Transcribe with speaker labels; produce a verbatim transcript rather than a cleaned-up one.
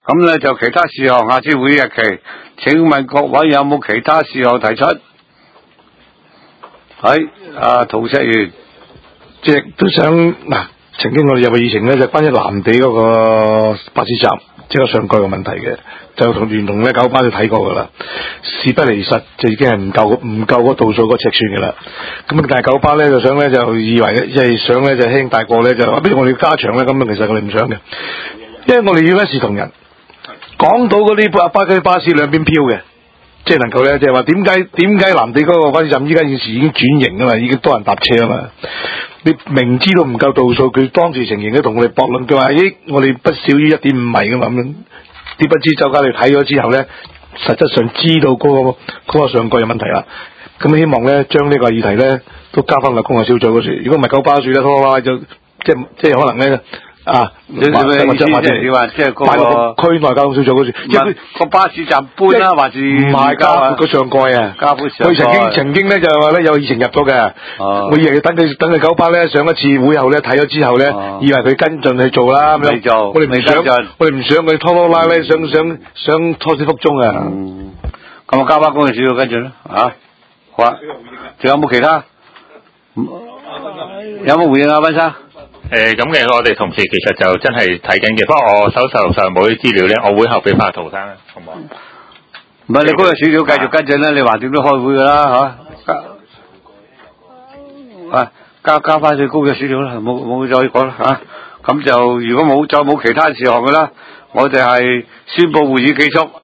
Speaker 1: 咁咧就其他事項，下次會議日期，請問各位有冇其他事項提出？係阿涂石元，
Speaker 2: 即係都想嗱，曾經我哋有個議程咧，就關於藍地嗰個巴士站即係上蓋嘅問題嘅，就同聯同咧九巴都睇過噶啦。事不離實，就已經係唔夠唔夠嗰度數嗰尺寸嘅啦。咁但係九巴咧就想咧就以為即係想咧就輕大過咧就話，不如我哋加長咧，咁啊其實我哋唔想嘅，因為我哋要一視同仁。講到嗰啲巴巴嗰啲巴士兩邊飄嘅，即係能夠咧，即係話點解點解藍地嗰個巴士站依家現時已經轉型啊嘛，已經多人搭車啊嘛。你明知道唔夠度數，佢當時情形咧同我哋駁論，佢話：咦，我哋不少於一點五米噶嘛咁樣。點不知周家你睇咗之後咧，實質上知道嗰、嗰個嗰、嗰個上蓋有問題啦。咁希望咧將呢將個議題咧都加翻落工作小組嗰處。如果唔係九巴處咧，拖拖拉就即係即係可能咧。啊！
Speaker 1: 你你咩意思？即係你話即係嗰個
Speaker 2: 區內交通小組嗰處，
Speaker 1: 即係個巴士站搬啦，還是
Speaker 2: 唔係加闊個上蓋啊？
Speaker 1: 加闊上蓋。
Speaker 2: 佢曾經曾經咧就話咧有議程入咗嘅，
Speaker 1: 哦、
Speaker 2: 我以為等佢等佢九巴咧上一次會後咧睇咗之後咧，
Speaker 1: 哦、
Speaker 2: 以為佢跟進去做啦咁樣。
Speaker 1: 做，
Speaker 2: 我哋唔想，我哋唔想佢拖拖拉拉，想想想拖死腹中啊！
Speaker 1: 嗯，咁啊，交翻工作小組跟進啦，啊，好啊，仲有冇其他？有冇回應啊，溫生？
Speaker 3: 誒咁嘅，我哋同事其實就真係睇緊嘅，不過我手頭上冇啲資料咧，我會後俾翻涂生啦，好唔好？
Speaker 1: 唔係你嗰個小組繼續跟進啦，你話點都開會噶啦嚇，啊交交翻去高嘅小組啦，冇冇再講啦嚇，咁就如果冇再冇其他事項噶啦，我哋係宣佈會議結束。